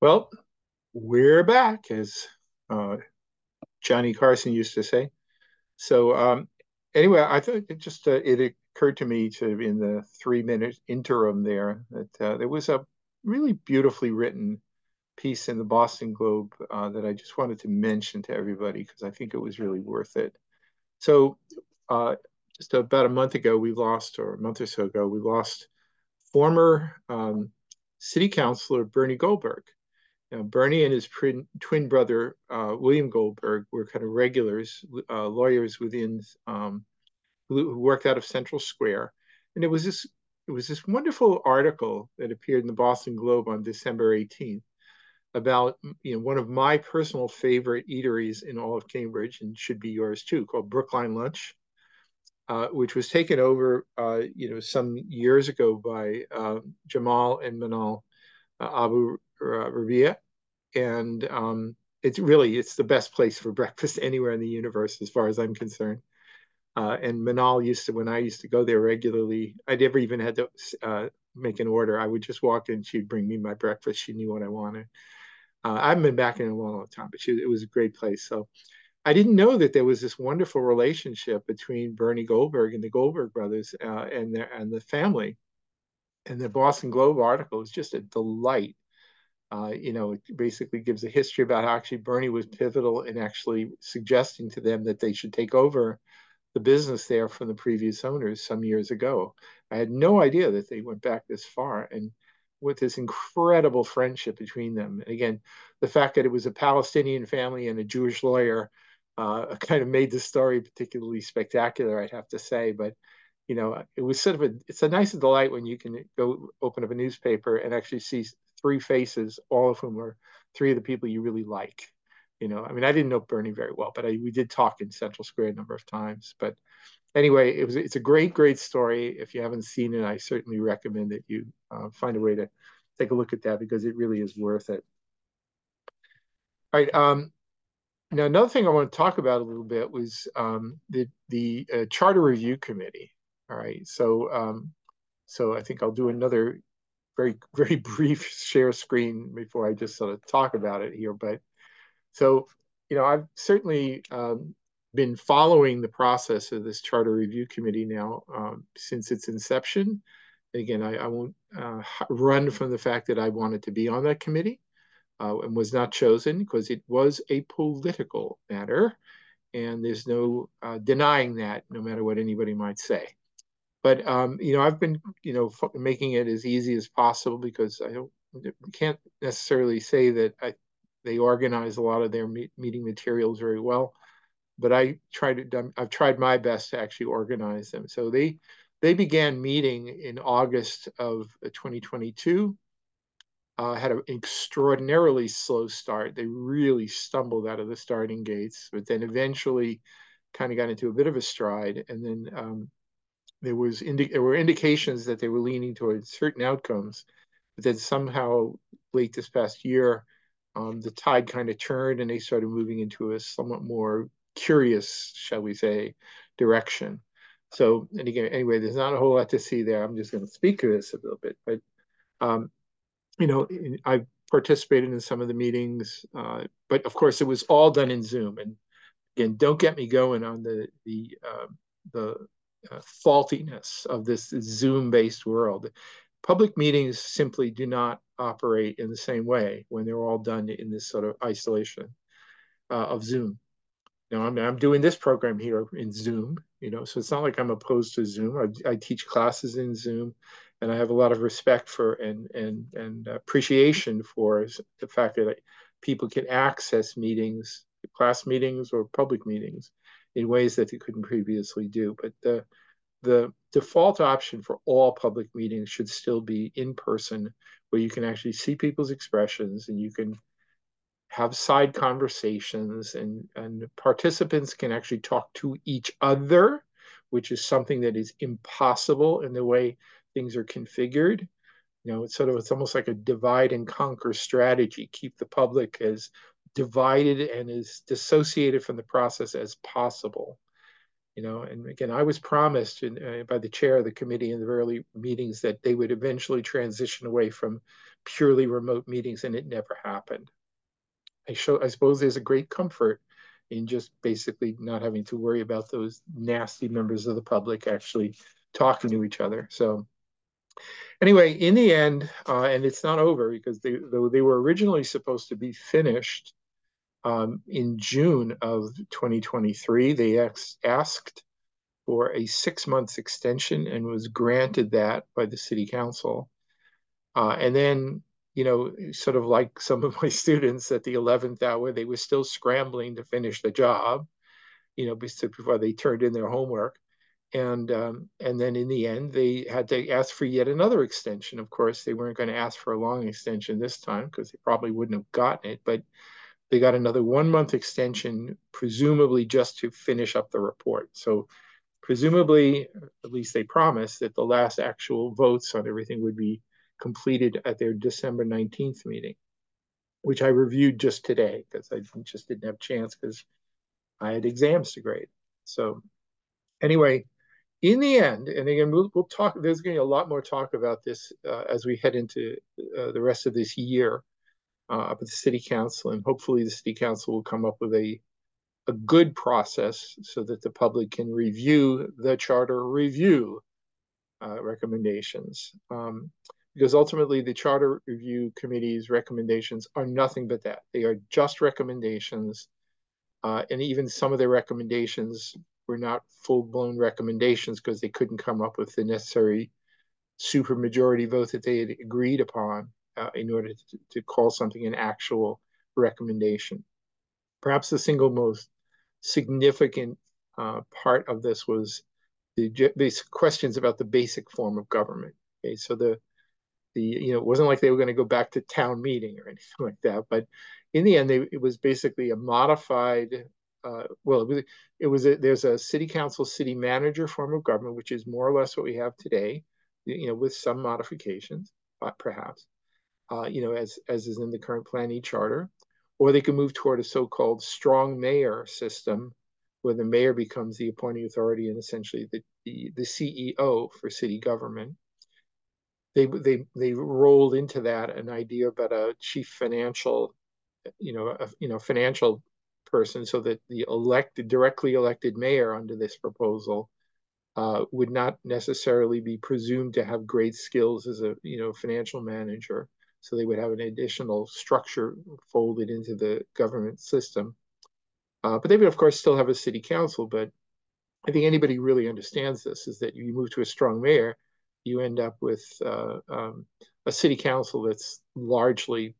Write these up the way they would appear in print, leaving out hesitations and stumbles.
Well, we're back, as uh, Johnny Carson used to say. So, anyway, I thought it occurred to me to in the 3 minute interim there that there was a really beautifully written piece in the Boston Globe that I just wanted to mention to everybody because I think it was really worth it. So, uh, just about a month ago, or a month or so ago, we lost former city councilor Bernie Goldberg. Bernie and his twin brother, William Goldberg, were kind of regulars, lawyers who worked out of Central Square. And it was this wonderful article that appeared in the Boston Globe on December 18th about one of my personal favorite eateries in all of Cambridge, and should be yours too, called Brookline Lunch, which was taken over some years ago by Jamal and Manal Abu Rabia, and it's the best place for breakfast anywhere in the universe as far as I'm concerned. And Manal when I used to go there regularly, I never even had to make an order. I would just walk in, she'd bring me my breakfast. She knew what I wanted. I haven't been back in a long time, but it was a great place. So I didn't know that there was this wonderful relationship between Bernie Goldberg and the Goldberg brothers, and the family. And the Boston Globe article is just a delight. It basically gives a history about how actually Bernie was pivotal in actually suggesting to them that they should take over the business there from the previous owners some years ago. I had no idea that they went back this far, and with this incredible friendship between them. And again, the fact that it was a Palestinian family and a Jewish lawyer kind of made the story particularly spectacular, I'd have to say. But it was it's a nice delight when you can go open up a newspaper and actually see three faces, all of whom are three of the people you really like. I mean, I didn't know Bernie very well, but we did talk in Central Square a number of times. But anyway, it's a great, great story. If you haven't seen it, I certainly recommend that you find a way to take a look at that because it really is worth it. All right. Now, another thing I want to talk about a little bit was the Charter Review Committee. All right. So I think I'll do another very, very brief share screen before I just sort of talk about it here. But so, I've certainly been following the process of this Charter Review Committee now since its inception. Again, I won't run from the fact that I wanted to be on that committee and was not chosen because it was a political matter. And there's no denying that, no matter what anybody might say. But I've been making it as easy as possible because can't necessarily say that they organize a lot of their meeting materials very well, but I've tried my best to actually organize them. So they began meeting in August of 2022. Had an extraordinarily slow start. They really stumbled out of the starting gates, but then eventually kind of got into a bit of a stride. And then there were indications that they were leaning towards certain outcomes, but then somehow late this past year, the tide kind of turned and they started moving into a somewhat more curious, shall we say, direction. So, and again, anyway, there's not a whole lot to see there. I'm just going to speak to this a little bit, but um, I participated in some of the meetings, but of course, it was all done in Zoom. And again, don't get me going on the faultiness of this Zoom-based world. Public meetings simply do not operate in the same way when they're all done in this sort of isolation of Zoom. Now, I'm doing this program here in Zoom, so it's not like I'm opposed to Zoom. I teach classes in Zoom, and I have a lot of respect for and appreciation for the fact that people can access meetings, class meetings or public meetings, in ways that they couldn't previously do. But the default option for all public meetings should still be in person, where you can actually see people's expressions and you can have side conversations, and participants can actually talk to each other, which is something that is impossible in the way things are configured. It's almost like a divide and conquer strategy. Keep the public as divided and as dissociated from the process as possible. And again, I was promised by the chair of the committee in the early meetings that they would eventually transition away from purely remote meetings, and it never happened. I suppose there's a great comfort in just basically not having to worry about those nasty members of the public actually talking to each other. So anyway, in the end, and it's not over because though they were originally supposed to be finished in June of 2023, they asked for a 6 months extension and was granted that by the city council. And then, sort of like some of my students at the 11th hour, they were still scrambling to finish the job, before they turned in their homework. And then in the end, they had to ask for yet another extension. Of course, they weren't going to ask for a long extension this time because they probably wouldn't have gotten it, but they got another 1 month extension, presumably just to finish up the report. So presumably, at least they promised that the last actual votes on everything would be completed at their December 19th meeting, which I reviewed just today because I just didn't have a chance because I had exams to grade. So anyway, in the end, and again, we'll talk, there's going to be a lot more talk about this as we head into the rest of this year up at the city council, and hopefully the city council will come up with a good process so that the public can review the charter review recommendations. Because ultimately the charter review committee's recommendations are nothing but that. They are just recommendations. And even some of their recommendations were not full-blown recommendations because they couldn't come up with the necessary supermajority vote that they had agreed upon in order to call something an actual recommendation. Perhaps the single most significant part of this was the basic questions about the basic form of government. Okay, so it wasn't like they were going to go back to town meeting or anything like that, but in the end, it was basically a modified. There's a city council, city manager form of government, which is more or less what we have today, with some modifications, perhaps, as is in the current planning charter, or they can move toward a so-called strong mayor system, where the mayor becomes the appointing authority and essentially the CEO for city government. They rolled into that an idea about a chief financial, financial person, so that the directly elected mayor under this proposal would not necessarily be presumed to have great skills as a financial manager. So they would have an additional structure folded into the government system. But they would, of course, still have a city council. But I think anybody who really understands this is that you move to a strong mayor, you end up with a city council that's largely,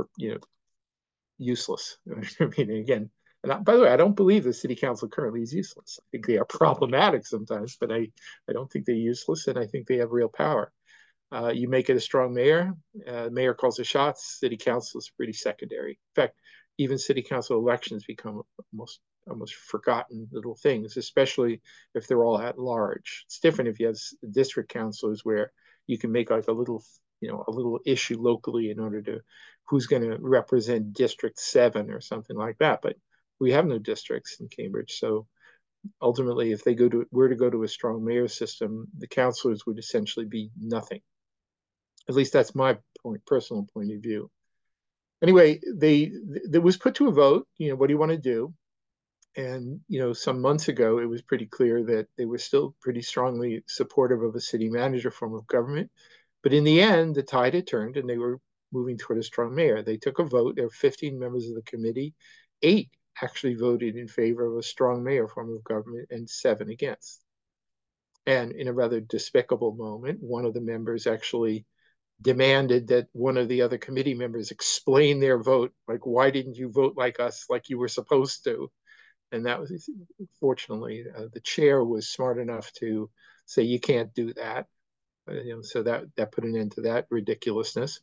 useless. I mean, again, and by the way, I don't believe the city council currently is useless. I think they are problematic sometimes, but I don't think they're useless, and I think they have real power. You make it a strong mayor, mayor calls the shots, city council is pretty secondary. In fact, even city council elections become almost forgotten little things, especially if they're all at large. It's different if you have district councilors where you can make like a little issue locally in order to who's going to represent District 7 or something like that. But we have no districts in Cambridge, so ultimately, if they were to go to a strong mayor system, the councilors would essentially be nothing. At least that's my personal point of view. Anyway, that was put to a vote. What do you want to do? And some months ago, it was pretty clear that they were still pretty strongly supportive of a city manager form of government. But in the end, the tide had turned, and they were moving toward a strong mayor. They took a vote. There were 15 members of the committee. 8 actually voted in favor of a strong mayor form of government, and 7 against. And in a rather despicable moment, one of the members actually demanded that one of the other committee members explain their vote. Like, why didn't you vote like us, like you were supposed to? And that was, fortunately, the chair was smart enough to say, you can't do that. So that put an end to that ridiculousness.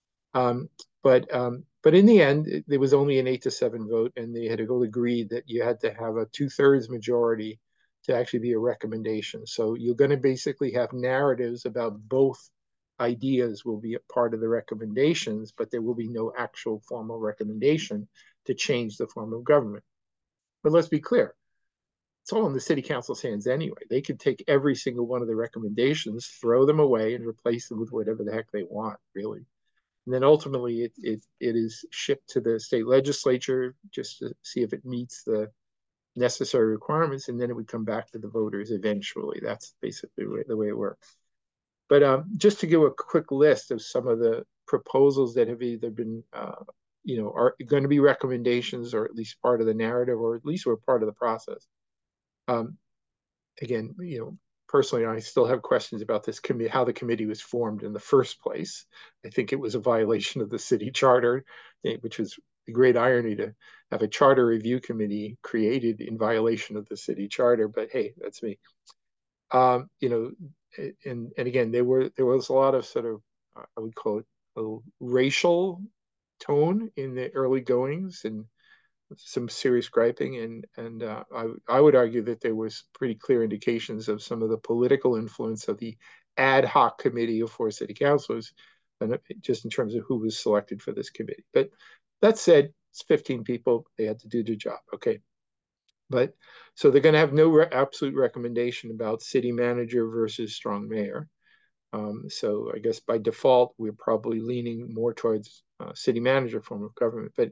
But in the end, there was only an 8-7 vote, and they had all agreed that you had to have a 2/3 majority to actually be a recommendation. So you're going to basically have narratives about both ideas will be a part of the recommendations, but there will be no actual formal recommendation to change the form of government. But let's be clear, it's all in the city council's hands anyway. They could take every single one of the recommendations, throw them away, and replace them with whatever the heck they want, really. And then ultimately it is shipped to the state legislature just to see if it meets the necessary requirements, and then it would come back to the voters eventually. That's basically the way it works. But just to give a quick list of some of the proposals that have either been, are going to be recommendations or at least part of the narrative, or at least were part of the process. Um, Again, personally, I still have questions about this committee, how the committee was formed in the first place. I think it was a violation of the city charter, which was a great irony to have a charter review committee created in violation of the city charter. But hey, that's me. You know, and again, there was a lot of sort of I would call it a racial tone in the early goings, and some serious griping, and I would argue that there was pretty clear indications of some of the political influence of the ad hoc committee of four city councilors, and just in terms of who was selected for this committee. But that said, it's 15 people; they had to do their job. Okay, but so they're going to have no absolute recommendation about city manager versus strong mayor. So I guess by default, we're probably leaning more towards city manager form of government. But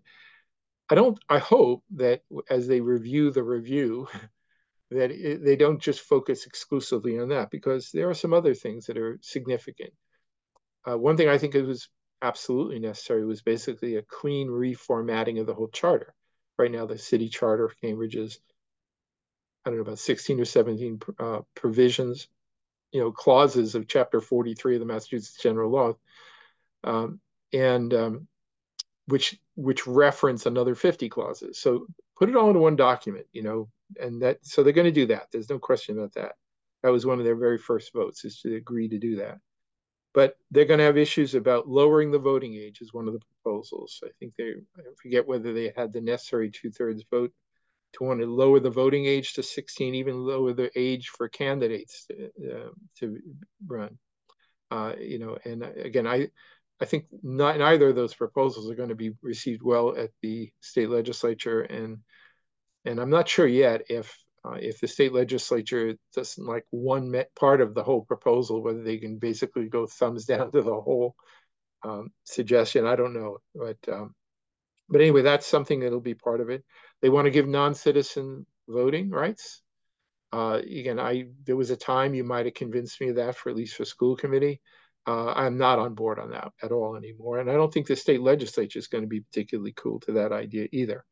I hope that as they review the review, that they don't just focus exclusively on that, because there are some other things that are significant. One thing I think it was absolutely necessary was basically a clean reformatting of the whole charter. Right now, the city charter of Cambridge is, I don't know, about 16 or 17 provisions, clauses of Chapter 43 of the Massachusetts General Law, um, and which reference another 50 clauses. So put it all into one document, and so they're going to do that. There's no question about that. That was one of their very first votes, is to agree to do that. But they're going to have issues about lowering the voting age as one of the proposals. I think I forget whether they had the necessary 2/3 vote to want to lower the voting age to 16, even lower the age for candidates to run. And again, I think neither of those proposals are going to be received well at the state legislature, and I'm not sure yet if the state legislature doesn't like one part of the whole proposal, whether they can basically go thumbs down to the whole suggestion. I don't know, but anyway, that's something that'll be part of it. They want to give non-citizen voting rights. Again, there was a time you might have convinced me of that, for at least for school committee. I'm not on board on that at all anymore, and I don't think the state legislature is going to be particularly cool to that idea either.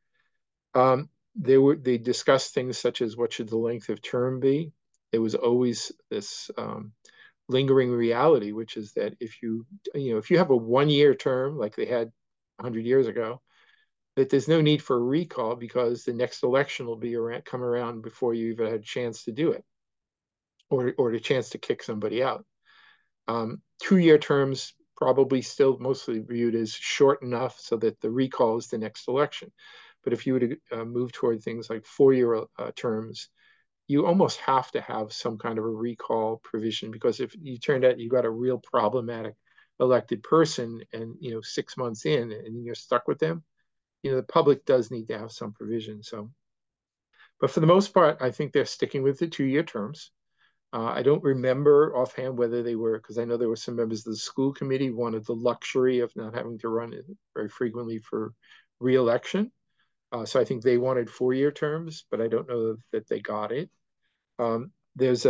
They discussed things such as what should the length of term be. There was always this lingering reality, which is that if you have a 1-year term like they had 100 years ago, that there's no need for a recall, because the next election will come around before you even had a chance to do it, or the chance to kick somebody out. 2-year terms probably still mostly viewed as short enough so that the recall is the next election. But if you were to move toward things like 4-year terms, you almost have to have some kind of a recall provision, because if you turned out you got a real problematic elected person, and 6 months in and you're stuck with them, the public does need to have some provision. So, but for the most part, I think they're sticking with the 2-year terms. I don't remember offhand whether they were, because I know there were some members of the school committee wanted the luxury of not having to run it very frequently for re-election. So I think they wanted 4-year terms, but I don't know that they got it. There's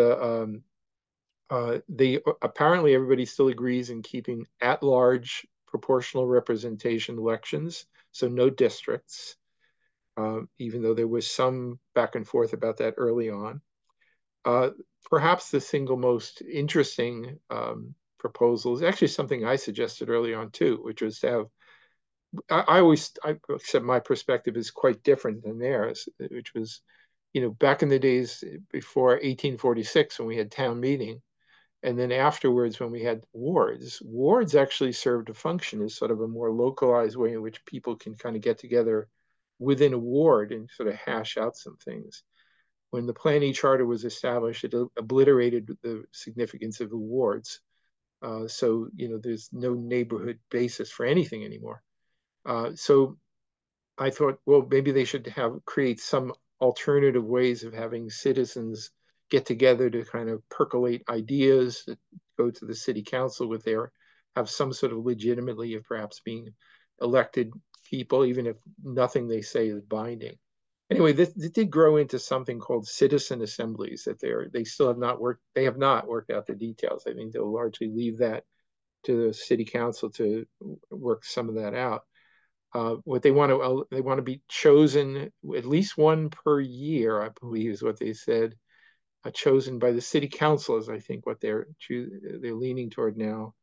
apparently everybody still agrees in keeping at-large proportional representation elections, so no districts, even though there was some back and forth about that early on. Perhaps the single most interesting proposal is actually something I suggested early on too, which was to have, I accept my perspective is quite different than theirs, which was, back in the days before 1846 when we had town meeting, and then afterwards when we had wards actually served a function as sort of a more localized way in which people can kind of get together within a ward and sort of hash out some things. When the planning charter was established, it obliterated the significance of the wards. So, there's no neighborhood basis for anything anymore. So I thought, well, maybe they should create some alternative ways of having citizens get together to kind of percolate ideas that go to the city council with their have some sort of legitimately of perhaps being elected people, even if nothing they say is binding. Anyway, this did grow into something called citizen assemblies that they still have not worked. They have not worked out the details. I think they'll largely leave that to the city council to work some of that out. What they want to be chosen at least one per year, I believe, is what they said. Chosen by the city council is, I think, what they're leaning toward now,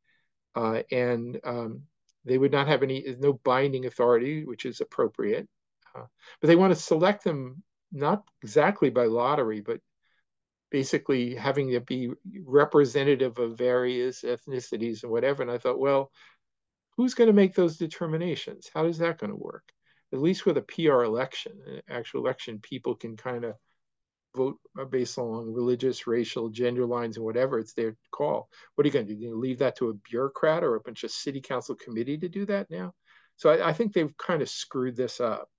and they would not have no binding authority, which is appropriate. But they want to select them not exactly by lottery, but basically having it be representative of various ethnicities and whatever. And I thought, well, who's going to make those determinations? How is that going to work? At least with a PR election, an actual election, people can kind of vote based on religious, racial, gender lines, and whatever. It's their call. What are you going to do? You leave that to a bureaucrat or a bunch of city council committee to do that now? So I think they've kind of screwed this up.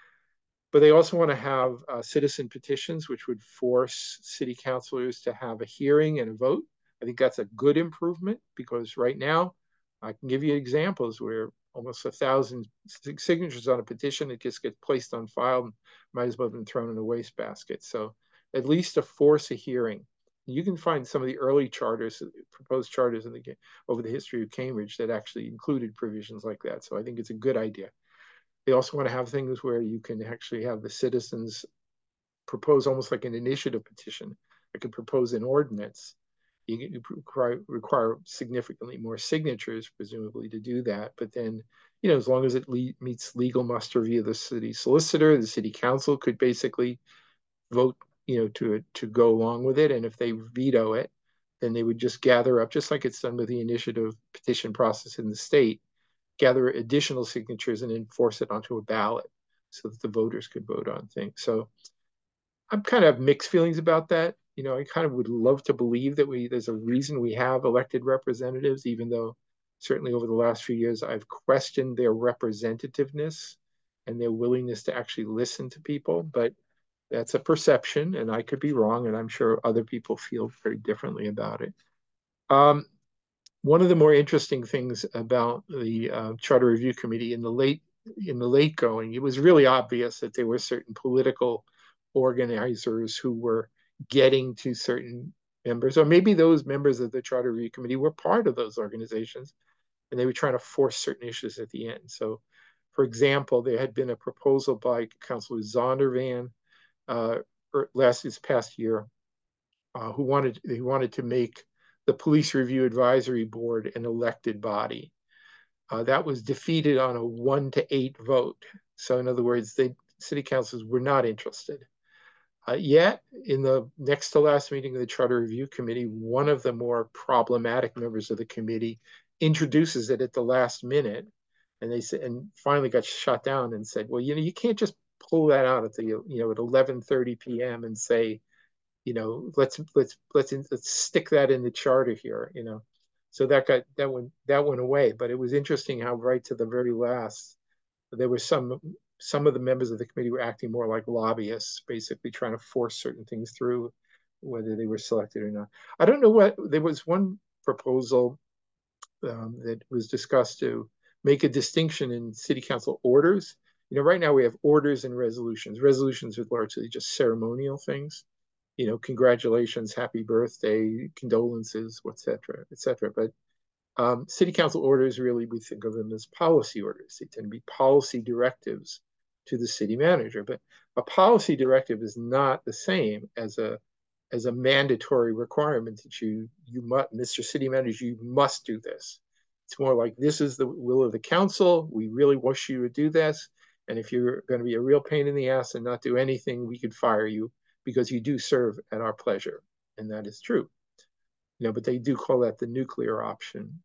But they also want to have citizen petitions, which would force city councilors to have a hearing and a vote. I think that's a good improvement because right now, I can give you examples where almost 1,000 signatures on a petition, it just gets placed on file, might as well have been thrown in a wastebasket. So at least to force a hearing. You can find some of the early charters, proposed charters over the history of Cambridge that actually included provisions like that. So I think it's a good idea. They also want to have things where you can actually have the citizens propose almost like an initiative petition. I could propose an ordinance. You require significantly more signatures, presumably, to do that. But then, as long as it meets legal muster via the city solicitor, the city council could basically vote, to go along with it. And if they veto it, then they would just gather up, just like it's done with the initiative petition process in the state, gather additional signatures and enforce it onto a ballot so that the voters could vote on things. So I'm kind of mixed feelings about that. I kind of would love to believe that there's a reason we have elected representatives, even though certainly over the last few years I've questioned their representativeness and their willingness to actually listen to people. But that's a perception, and I could be wrong, and I'm sure other people feel very differently about it. One of the more interesting things about the Charter Review Committee in the late going, it was really obvious that there were certain political organizers who were getting to certain members, or maybe those members of the Charter Review Committee were part of those organizations, and they were trying to force certain issues at the end. So, for example, there had been a proposal by Councilor Zondervan this past year, who wanted to make the Police Review Advisory Board an elected body. That was defeated on a 1-8 vote. So in other words, city councils were not interested. Yet, in the next to last meeting of the Charter Review Committee, one of the more problematic members of the committee introduces it at the last minute, and finally got shot down and said, "Well, you can't just pull that out at 11:30 p.m. and say, let's stick that in the charter here, So that went away. But it was interesting how right to the very last, there were some of the members of the committee were acting more like lobbyists, basically trying to force certain things through, whether they were selected or not. I don't know there was one proposal that was discussed to make a distinction in city council orders. Right now we have orders and resolutions. Resolutions are largely just ceremonial things. Congratulations, happy birthday, condolences, et cetera, et cetera. But city council orders, really, we think of them as policy orders. They tend to be policy directives to the city manager. But a policy directive is not the same as a mandatory requirement that you must, Mr. City Manager, you must do this. It's more like, this is the will of the council. We really wish you to do this. And if you're going to be a real pain in the ass and not do anything, we could fire you because you do serve at our pleasure. And that is true. But they do call that the nuclear option.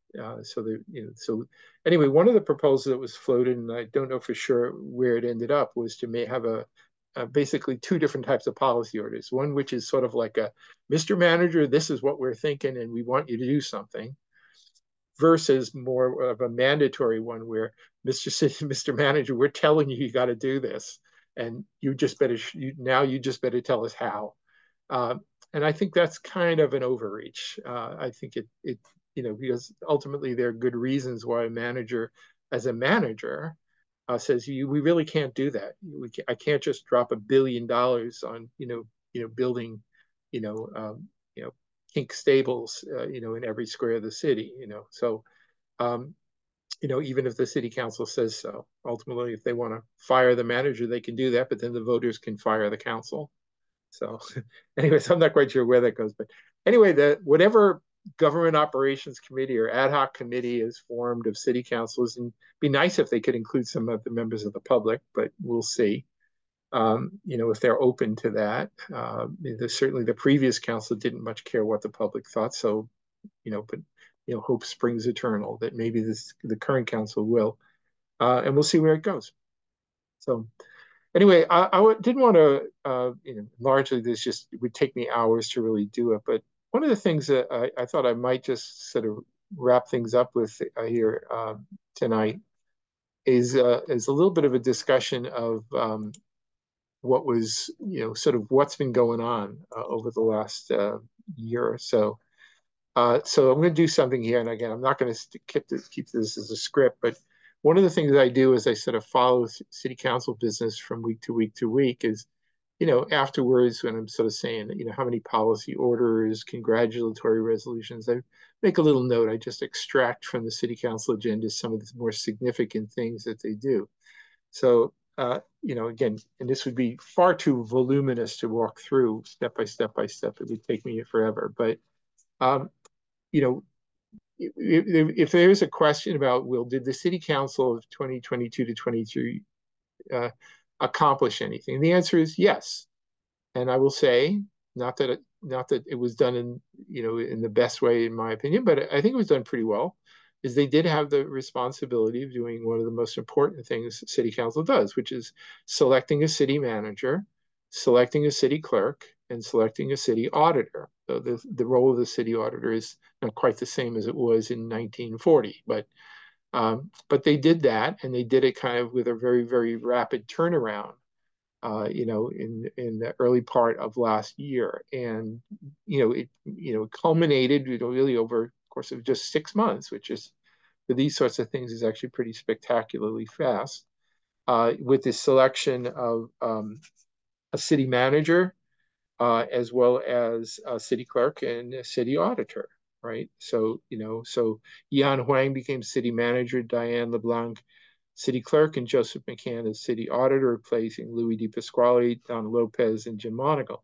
So anyway, one of the proposals that was floated, and I don't know for sure where it ended up, was to have basically two different types of policy orders. One which is sort of like a, Mr. Manager, this is what we're thinking, and we want you to do something, versus more of a mandatory one where, Mr. Manager, we're telling you got to do this, and you just better tell us how. And I think that's kind of an overreach. I think it because ultimately there are good reasons why a manager, as a manager, says we really can't do that. I can't just drop $1 billion on building you know um, you know kink stables in every square of the city. So um, even if the city council says so. Ultimately, if they want to fire the manager, they can do that, but then the voters can fire the council. So, anyways, I'm not quite sure where that goes, but anyway, whatever government operations committee or ad hoc committee is formed of city councils, and be nice if they could include some of the members of the public, but we'll see. If they're open to that. Certainly the previous council didn't much care what the public thought, so but hope springs eternal that maybe the current council will, and we'll see where it goes. So anyway, I didn't want to, largely it would take me hours to really do it. But one of the things that I thought I might just sort of wrap things up with here tonight is a little bit of a discussion of what was, sort of what's been going on over the last year or so. So I'm going to do something here, and again, I'm not going to keep this as a script, but one of the things that I do is I sort of follow city council business from week to week to week is, afterwards when I'm sort of saying, how many policy orders, congratulatory resolutions, I make a little note. I just extract from the city council agenda some of the more significant things that they do. So, again, and this would be far too voluminous to walk through step by step by step. It would take me forever, but um, you know, if there is a question about, did the city council of 2022 to 23 accomplish anything? And the answer is yes. And I will say, not that it was done in the best way, in my opinion, but I think it was done pretty well, is they did have the responsibility of doing one of the most important things city council does, which is selecting a city manager, selecting a city clerk, and selecting a city auditor. So the role of the city auditor is not quite the same as it was in 1940, but they did that, and they did it kind of with a very, very rapid turnaround in the early part of last year. And, it culminated, really over the course of just 6 months, which is, for these sorts of things, is actually pretty spectacularly fast, with the selection of a city manager, as well as a city clerk and a city auditor, right? So Yan Huang became city manager, Diane LeBlanc city clerk, and Joseph McCann as city auditor, replacing Louis DePasquale, Don Lopez, and Jim Monagle.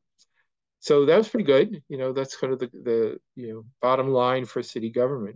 So that was pretty good. That's kind of the bottom line for city government.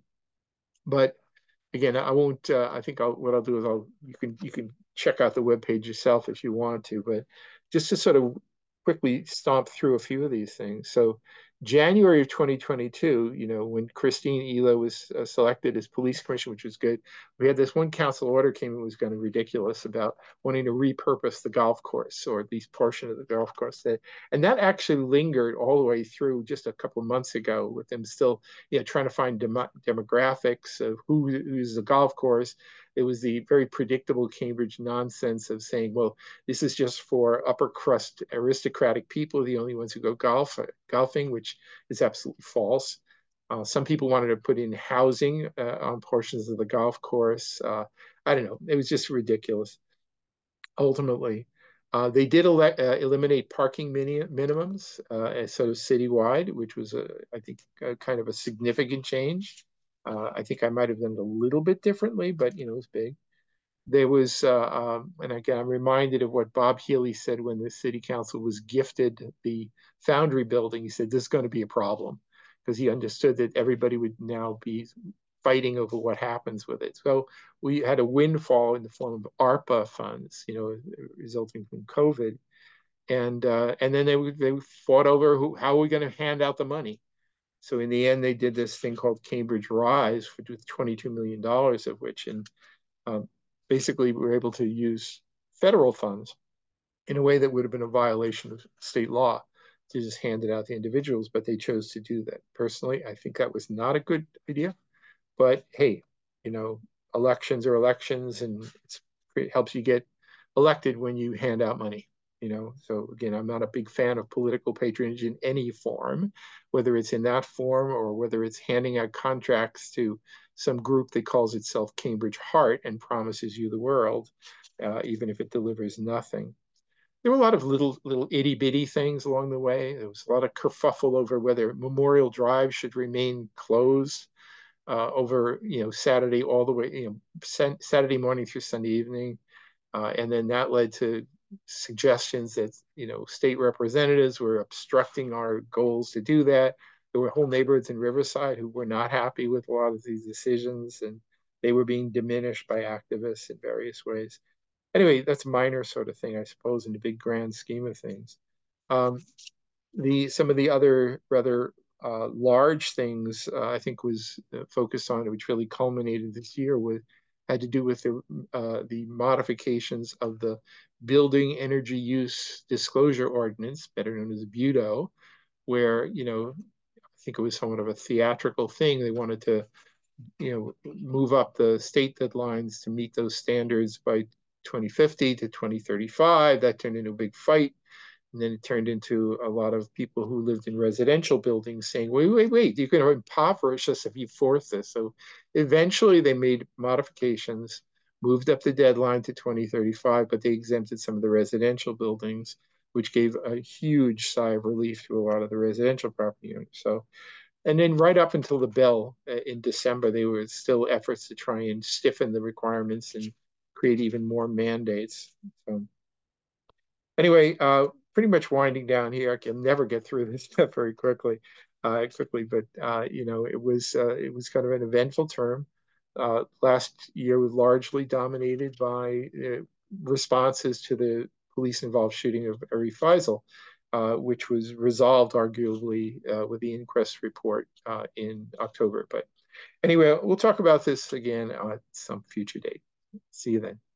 But again, I won't. I think what I'll do is you can check out the webpage yourself if you want to. But just to sort of quickly stomp through a few of these things. So January of 2022, when Christine Ela was selected as police commissioner, which was good, we had this one council order came that was kind of ridiculous about wanting to repurpose the golf course, or at least portion of the golf course. And that actually lingered all the way through just a couple of months ago, with them still trying to find demographics of who's the golf course. It was the very predictable Cambridge nonsense of saying, well, this is just for upper crust aristocratic people, the only ones who go golfing, which is absolutely false. Some people wanted to put in housing on portions of the golf course. I don't know. It was just ridiculous. Ultimately, they did eliminate parking minimums, sort of citywide, which was, I think, kind of a significant change. I think I might have done it a little bit differently, but it was big. There was, and again, I'm reminded of what Bob Healy said when the city council was gifted the Foundry building. He said, this is going to be a problem, because he understood that everybody would now be fighting over what happens with it. So we had a windfall in the form of ARPA funds, resulting from COVID. And then they fought over how are we going to hand out the money. So in the end, they did this thing called Cambridge Rise with $22 million of which, and basically we were able to use federal funds in a way that would have been a violation of state law to just hand it out to individuals, but they chose to do that. Personally, I think that was not a good idea. But hey, elections are elections, and it helps you get elected when you hand out money. So again, I'm not a big fan of political patronage in any form, whether it's in that form or whether it's handing out contracts to some group that calls itself Cambridge Heart and promises you the world, even if it delivers nothing. There were a lot of little itty bitty things along the way. There was a lot of kerfuffle over whether Memorial Drive should remain closed over Saturday all the way Saturday morning through Sunday evening, and then that led to suggestions that state representatives were obstructing our goals to do that. There were whole neighborhoods in Riverside who were not happy with a lot of these decisions, and they were being diminished by activists in various ways. Anyway, that's a minor sort of thing, I suppose, in the big grand scheme of things. Um, the Some of the other rather large things I think was focused on, which really culminated this year, with had to do with the modifications of the Building Energy Use Disclosure Ordinance, better known as BUDO, where I think it was somewhat of a theatrical thing. They wanted to move up the state deadlines to meet those standards by 2050 to 2035. That turned into a big fight. And then it turned into a lot of people who lived in residential buildings saying, wait, you're going to impoverish us if you force this. So eventually they made modifications, moved up the deadline to 2035, but they exempted some of the residential buildings, which gave a huge sigh of relief to a lot of the residential property owners. So, and then right up until the bell in December, there were still efforts to try and stiffen the requirements and create even more mandates. So anyway, pretty much winding down here. I can never get through this stuff very but it was kind of an eventful term. Last year was largely dominated by responses to the police-involved shooting of Ari Faisal, which was resolved arguably with the inquest report in October. But anyway, we'll talk about this again on some future date. See you then.